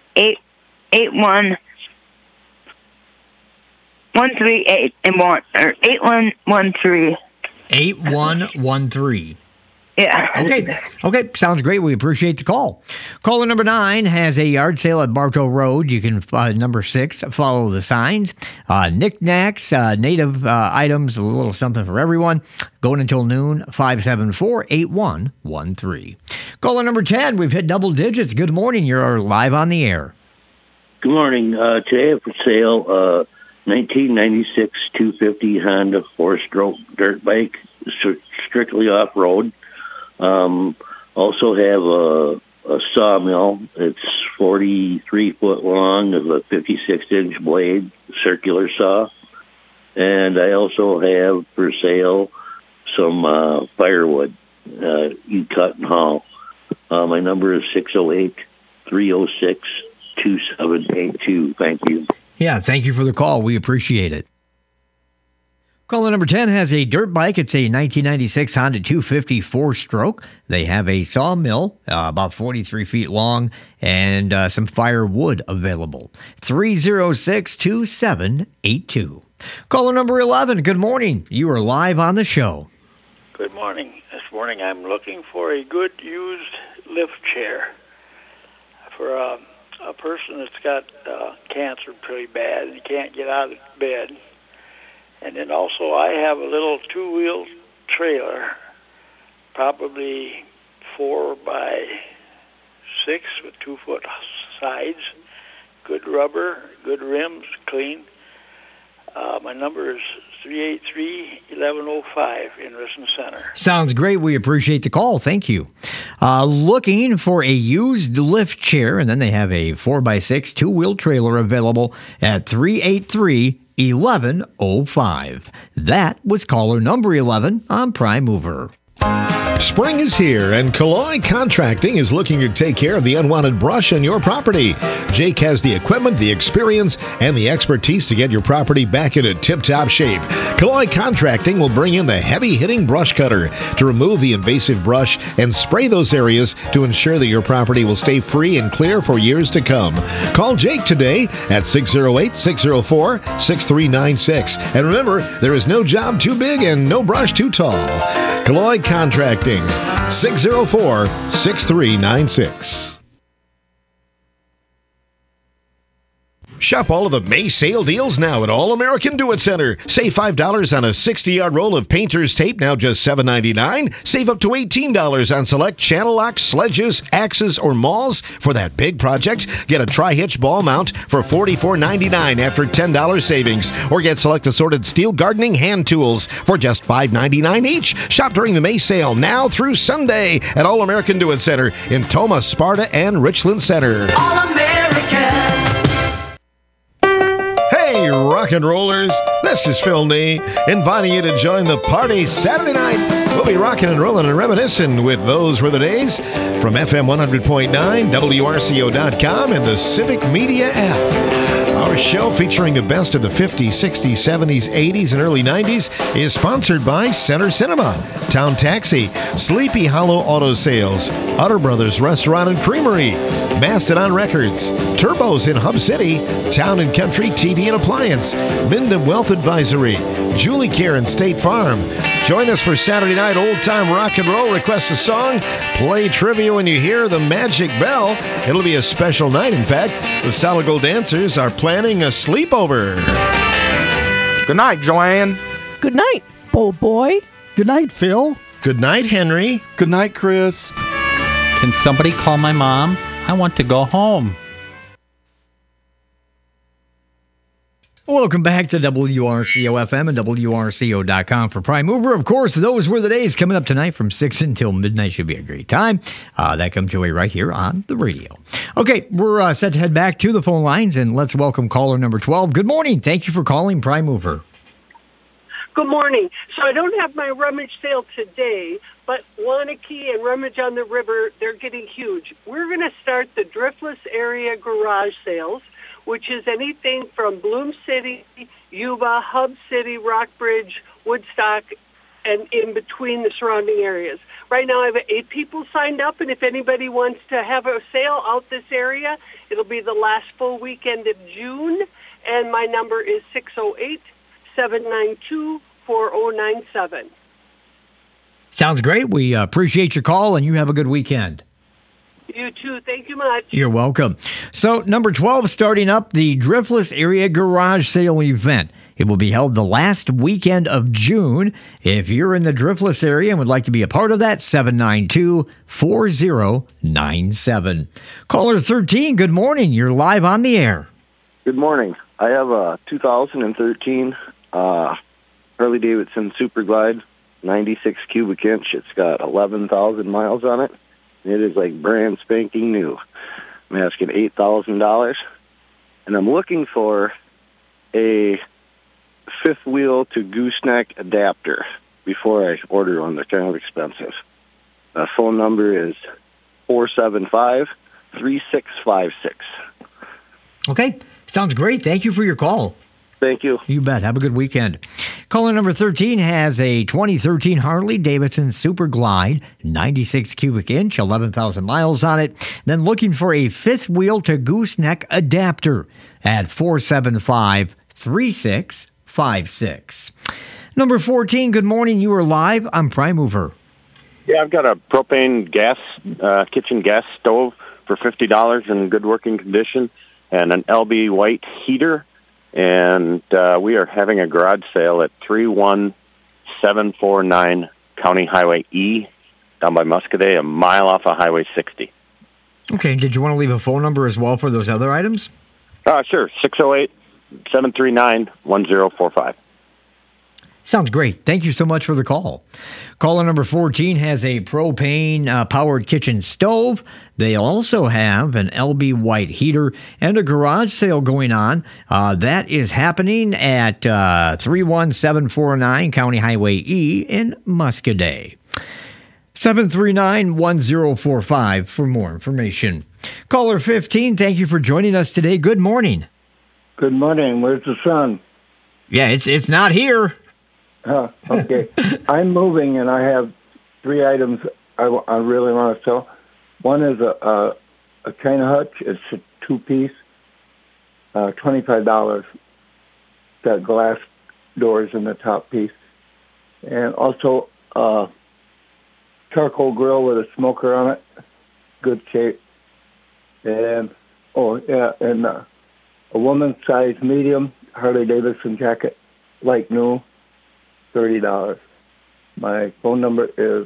and 8113. 8113. Yeah. Okay. Sounds great. We appreciate the call. Caller number 9 has a yard sale at Bartow Road. You can, number 6, follow the signs. Knickknacks, native items, a little something for everyone. Going until noon, 574-8113. Caller number 10, we've hit double digits. Good morning. You're live on the air. Good morning. Today I have for sale 1996 250 Honda 4-stroke dirt bike, strictly off-road. Also have a sawmill. It's 43 foot long with a 56-inch blade, circular saw. And I also have for sale some firewood. You cut and haul. My number is 608-306-2782. Thank you. Yeah, thank you for the call. We appreciate it. Caller number 10 has a dirt bike. It's a 1996 Honda 250 4-stroke. They have a sawmill, about 43 feet long, and some firewood available. 306-2782. Caller number 11, good morning. You are live on the show. Good morning. This morning I'm looking for a good used lift chair for a person that's got cancer pretty bad and can't get out of bed. And then also I have a little two-wheel trailer, probably 4x6 with 2-foot sides, good rubber, good rims, clean. My number is 383-1105 in Richland Center. Sounds great. We appreciate the call. Thank you. Looking for a used lift chair, and then they have a 4x6 two-wheel trailer available at 383-1105. That was caller number 11 on Prime Mover. Spring is here, and Calloy Contracting is looking to take care of the unwanted brush on your property. Jake has the equipment, the experience, and the expertise to get your property back into tip-top shape. Calloy Contracting will bring in the heavy-hitting brush cutter to remove the invasive brush and spray those areas to ensure that your property will stay free and clear for years to come. Call Jake today at 608-604-6396. And remember, there is no job too big and no brush too tall. Calloy Contracting, 604-6396. Shop all of the May sale deals now at All American Do It Center. Save $5 on a 60-yard roll of painter's tape, now just $7.99. Save up to $18 on select channel locks, sledges, axes, or mauls for that big project. Get a tri-hitch ball mount for $44.99 after $10 savings. Or get select assorted steel gardening hand tools for just $5.99 each. Shop during the May sale now through Sunday at All American Do It Center in Toma, Sparta, and Richland Center. All American. Hey, rock and rollers, this is Phil Nee, inviting you to join the party Saturday night. We'll be rocking and rolling and reminiscing with Those Were the Days from FM 100.9, WRCO.com, and the Civic Media app. Our show, featuring the best of the 50s, 60s, 70s, 80s, and early 90s, is sponsored by Center Cinema, Town Taxi, Sleepy Hollow Auto Sales, Utter Brothers Restaurant and Creamery, Mastodon Records, Turbos in Hub City, Town and Country TV and Appliance, Mindom Wealth Advisory, Julie Care and State Farm. Join us for Saturday night old-time rock and roll. Request a song, play trivia when you hear the magic bell. It'll be a special night, in fact. The Solid Gold Dancers are planning a sleepover. Good night, Joanne. Good night, Bo Boy. Good night, Phil. Good night, Henry. Good night, Chris. Can somebody call my mom? I want to go home. Welcome back to WRCO-FM and WRCO.com for Prime Mover. Of course, Those Were the Days coming up tonight from 6 until midnight. Should be a great time. That comes your way right here on the radio. Okay, we're set to head back to the phone lines, and let's welcome caller number 12. Good morning. Thank you for calling Prime Mover. Good morning. So I don't have my rummage sale today, but Wanakee and Rummage on the River, they're getting huge. We're going to start the Driftless Area Garage Sales, which is anything from Bloom City, Yuba, Hub City, Rockbridge, Woodstock, and in between the surrounding areas. Right now I have 8 people signed up, and if anybody wants to have a sale out this area, it'll be the last full weekend of June, and my number is 608-792-4097. Sounds great. We appreciate your call, and you have a good weekend. You too. Thank you much. You're welcome. So, number 12, starting up the Driftless Area Garage Sale event. It will be held the last weekend of June. If you're in the Driftless area and would like to be a part of that, 792-4097. Caller 13, good morning. You're live on the air. Good morning. I have a 2013 Harley Davidson Super Glide, 96 cubic inch. It's got 11,000 miles on it. It is like brand spanking new. I'm asking $8,000, and I'm looking for a fifth wheel to gooseneck adapter before I order one. They're kind of expensive. Phone number is 475-3656. Okay. Sounds great. Thank you for your call. Thank you. You bet. Have a good weekend. Caller number 13 has a 2013 Harley-Davidson Super Glide, 96 cubic inch, 11,000 miles on it. Then looking for a fifth wheel to gooseneck adapter at 475-3656. Number 14, good morning. You are live. I'm Prime Mover. Yeah, I've got a propane gas, kitchen gas stove for $50 in good working condition and an LB White heater. And we are having a garage sale at 31749 County Highway E down by Muscadet, a mile off of Highway 60. Okay, did you want to leave a phone number as well for those other items? Sure, 608-739-1045. Sounds great. Thank you so much for the call. Caller number 14 has a propane-powered kitchen stove. They also have an LB White heater and a garage sale going on. That is happening at 31749 County Highway E in Muscadet. 739-1045 for more information. Caller 15, thank you for joining us today. Good morning. Good morning. Where's the sun? Yeah, it's not here. Okay. I'm moving, and I have three items I really want to sell. One is a China hutch. It's a two-piece, $25. Got glass doors in the top piece. And also a charcoal grill with a smoker on it, good shape. And, a woman's size medium Harley-Davidson jacket, like new. $30. My phone number is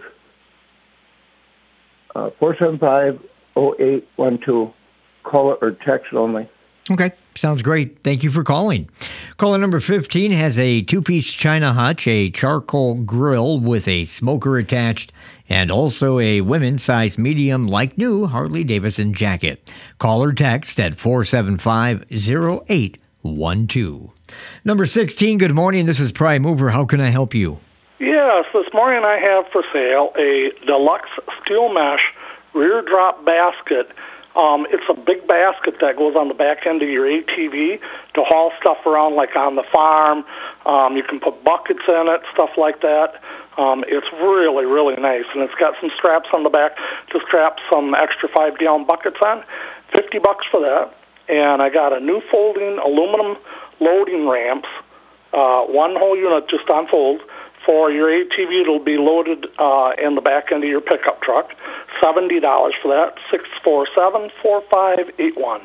475-0812. Call it or text only. Okay, sounds great. Thank you for calling. Caller number 15 has a two-piece China hutch, a charcoal grill with a smoker attached, and also a women's size medium like new Harley-Davidson jacket. Call or text at 475-0812. Number 16, good morning. This is Prime Mover. How can I help you? Yes, this morning I have for sale a deluxe steel mesh rear drop basket. It's a big basket that goes on the back end of your ATV to haul stuff around like on the farm. You can put buckets in it, stuff like that. It's really, really nice. And it's got some straps on the back to strap some extra 5-gallon buckets on. $50 for that. And I got a new folding aluminum loading ramps, one whole unit just on fold. For your ATV, it'll be loaded in the back end of your pickup truck. $70 for that, 647-4581.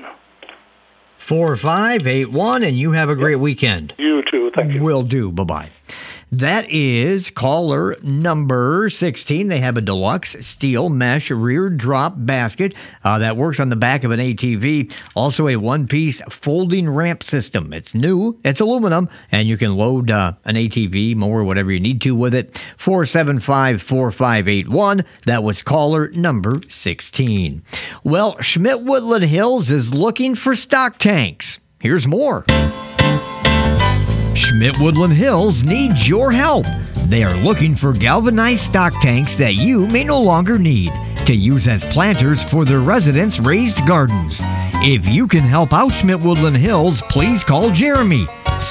4581, and you have a great weekend. You too, thank you. Will do, bye-bye. That is caller number 16. They have a deluxe steel mesh rear drop basket that works on the back of an ATV. Also a one-piece folding ramp system. It's new, it's aluminum, and you can load an ATV, mower, whatever you need to with it. 475-4581. That was caller number 16. Well, Schmidt Woodland Hills is looking for stock tanks. Here's more. Schmidt Woodland Hills needs your help. They are looking for galvanized stock tanks that you may no longer need to use as planters for their residents' raised gardens. If you can help out Schmidt Woodland Hills, please call Jeremy,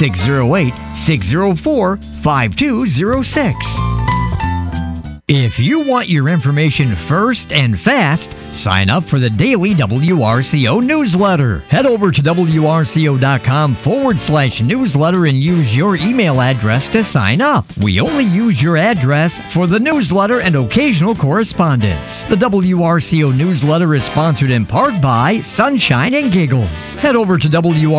608-604-5206. If you want your information first and fast, sign up for the daily WRCO newsletter. Head over to WRCO.com/newsletter and use your email address to sign up. We only use your address for the newsletter and occasional correspondence. The WRCO newsletter is sponsored in part by Sunshine and Giggles. Head over to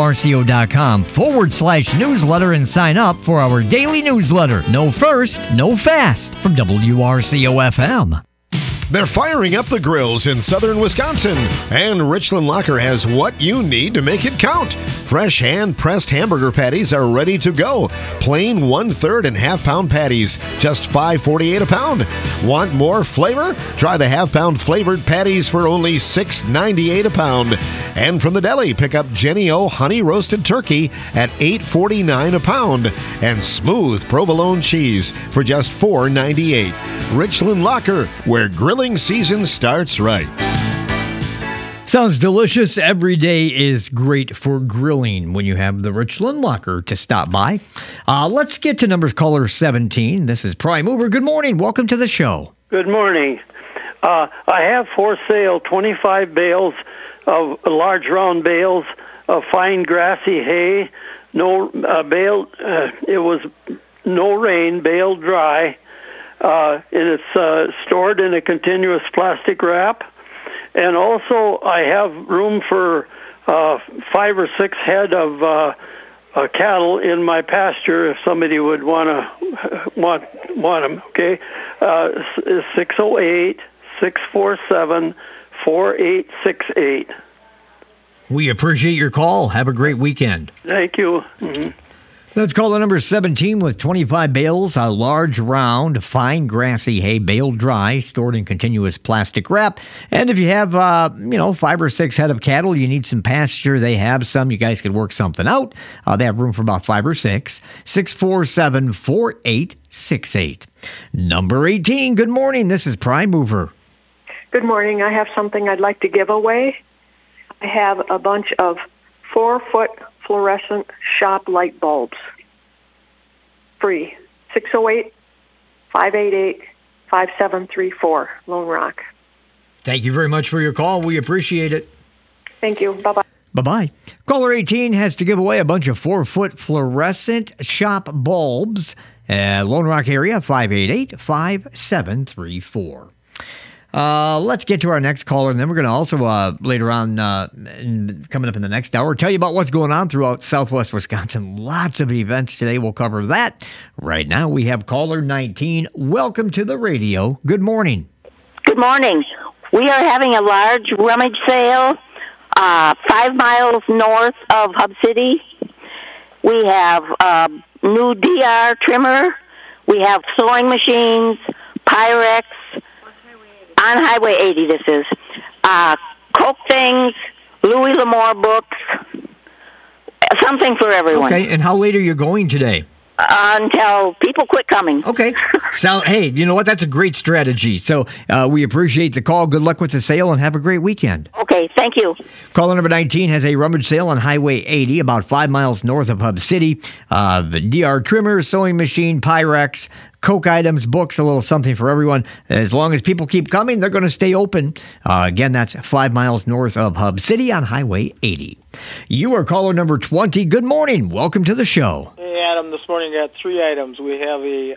WRCO.com/newsletter and sign up for our daily newsletter. No first, no fast from WRCO FM. They're firing up the grills in southern Wisconsin, and Richland Locker has what you need to make it count. Fresh hand-pressed hamburger patties are ready to go. Plain 1/3 and half-pound patties, just $5.48 a pound. Want more flavor? Try the half-pound flavored patties for only $6.98 a pound. And from the deli, pick up Jenny O honey roasted turkey at $8.49 a pound, and smooth provolone cheese for just $4.98. Richland Locker, where grilling season starts right. Sounds delicious. Every day is great for grilling when you have the Richland Locker to stop by. Let's get to number caller 17. This is Prime Mover. Good morning. Welcome to the show. Good morning. I have for sale 25 bales of large round bales of fine grassy hay. No bale. It was no rain, baled dry. It is stored in a continuous plastic wrap. And also, I have room for 5 or 6 head of cattle in my pasture if somebody would want them. Okay, 608-647-4868. We appreciate your call. Have a great weekend. Thank you. Mm-hmm. Let's call the number 17 with 25 bales, a large, round, fine, grassy hay, baled dry, stored in continuous plastic wrap. And if you have, 5 or 6 head of cattle, you need some pasture. They have some. You guys could work something out. They have room for about 5 or 6. 647-4868. Number 18, good morning. This is Prime Mover. Good morning. I have something I'd like to give away. I have a bunch of 4-foot fluorescent shop light bulbs. Free. 608-588-5734, Lone Rock. Thank you very much for your call. We appreciate it. Thank you. Bye-bye. Bye-bye. Caller 18 has to give away a bunch of 4-foot fluorescent shop bulbs. Lone Rock area, 588-5734. Let's get to our next caller, and then we're going to also, later on, coming up in the next hour, tell you about what's going on throughout Southwest Wisconsin. Lots of events today. We'll cover that. Right now, we have caller 19. Welcome to the radio. Good morning. Good morning. We are having a large rummage sale 5 miles north of Hub City. We have new DR trimmer. We have sewing machines, Pyrex. On Highway 80, this is. Coke things, Louis L'Amour books, something for everyone. Okay, and how late are you going today? Until people quit coming. Okay. Hey, you know what? That's a great strategy. So we appreciate the call. Good luck with the sale and have a great weekend. Okay, thank you. Caller number 19 has a rummage sale on Highway 80, about 5 miles north of Hub City. The DR trimmer, sewing machine, Pyrex, Coke items, books, a little something for everyone. As long as people keep coming, they're going to stay open. Again, that's 5 miles north of Hub City on Highway 80. You are caller number 20. Good morning. Welcome to the show. Hey, Adam. This morning I got 3 items. We have a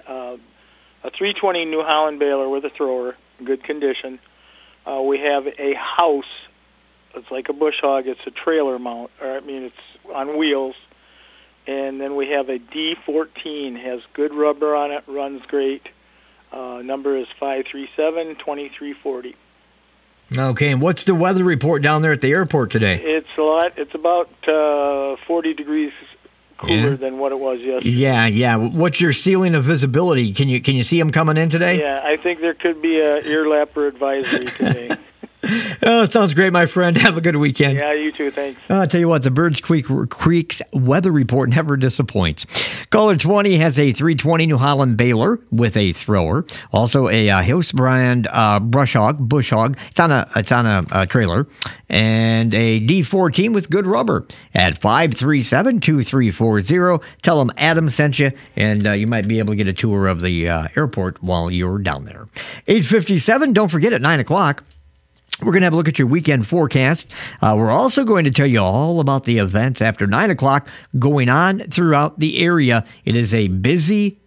320 New Holland baler with a thrower, good condition. We have a house. It's like a bush hog. It's a trailer mount. It's on wheels. And then we have a D14, has good rubber on it, runs great. Number is 537-2340. Okay, and what's the weather report down there at the airport today? It's a lot. It's about 40 degrees cooler than what it was yesterday. Yeah. What's your ceiling of visibility? Can you see them coming in today? Yeah, I think there could be a ear lapper advisory today. Oh, sounds great, my friend. Have a good weekend. Yeah, you too. Thanks. I'll tell you what, the Birds Creek's weather report never disappoints. Caller 20 has a 320 New Holland baler with a thrower. Also a House brand bush hog. It's on a trailer. And a D14 with good rubber at 537-2340. Tell them Adam sent you, and you might be able to get a tour of the airport while you're down there. 8:57, don't forget at 9 o'clock. We're going to have a look at your weekend forecast. We're also going to tell you all about the events after 9 o'clock going on throughout the area. It is a busy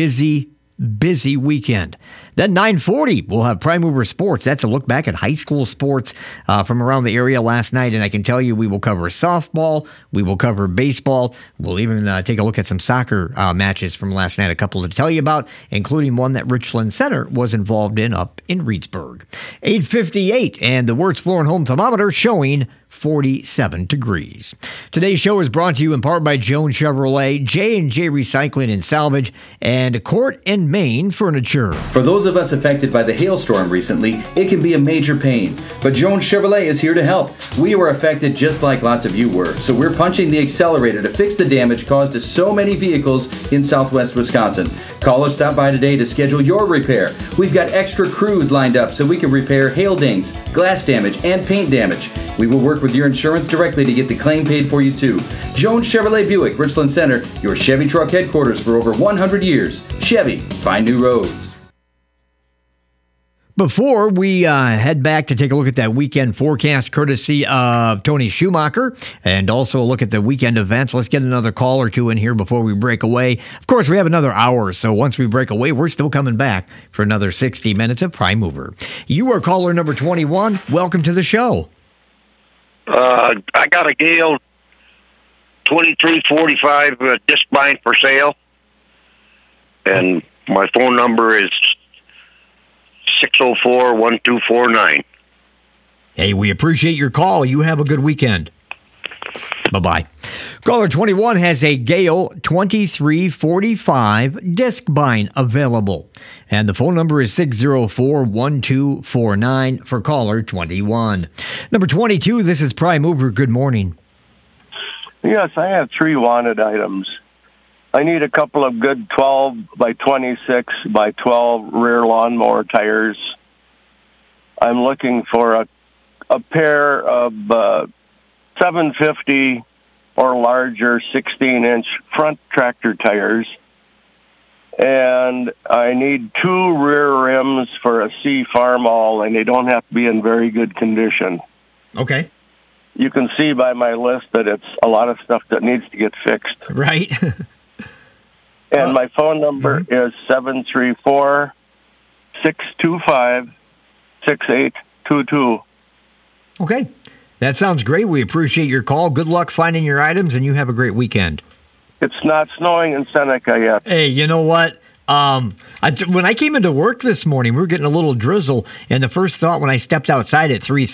weekend. Then 9:40, we'll have Prime Mover Sports. That's a look back at high school sports from around the area last night. And I can tell you we will cover softball. We will cover baseball. We'll even take a look at some soccer matches from last night, a couple to tell you about, including one that Richland Center was involved in up in Reedsburg. 8:58, and the Wirtz Floor and Home thermometer showing 47 degrees. Today's show is brought to you in part by Jones Chevrolet, J&J Recycling and Salvage, and Court and Main Furniture. For those of us affected by the hailstorm recently, it can be a major pain, but Jones Chevrolet is here to help. We were affected just like lots of you were, so we're punching the accelerator to fix the damage caused to so many vehicles in Southwest Wisconsin. Call or stop by today to schedule your repair. We've got extra crews lined up so we can repair hail dings, glass damage, and paint damage. We will work with your insurance directly to get the claim paid for you too. Jones Chevrolet Buick, Richland Center, your Chevy truck headquarters for over 100 years. Chevy, find new roads. Before we head back to take a look at that weekend forecast courtesy of Tony Schumacher and also a look at the weekend events, let's get another call or two in here before we break away. Of course, we have another hour, so once we break away, we're still coming back for another 60 minutes of Prime Mover. You are caller number 21. Welcome to the show. I got a Gale 2345 disc bind for sale, and my phone number is 604-1249. Hey, we appreciate your call. You have a good weekend. Bye-bye. Caller 21 has a Gale 2345 disc bind available. And the phone number is 604-1249 for caller 21. Number 22, this is Prime Mover. Good morning. Yes, I have 3 wanted items. I need a couple of good 12 by 26 by 12 rear lawnmower tires. I'm looking for a pair of 750 or larger 16-inch front tractor tires. And I need 2 rear rims for a C Farmall, and they don't have to be in very good condition. Okay. You can see by my list that it's a lot of stuff that needs to get fixed. Right. And my phone number is 734-625-6822. Okay. That sounds great. We appreciate your call. Good luck finding your items, and you have a great weekend. It's not snowing in Seneca yet. Hey, you know what? When I came into work this morning, we were getting a little drizzle, and the first thought when I stepped outside at 3:30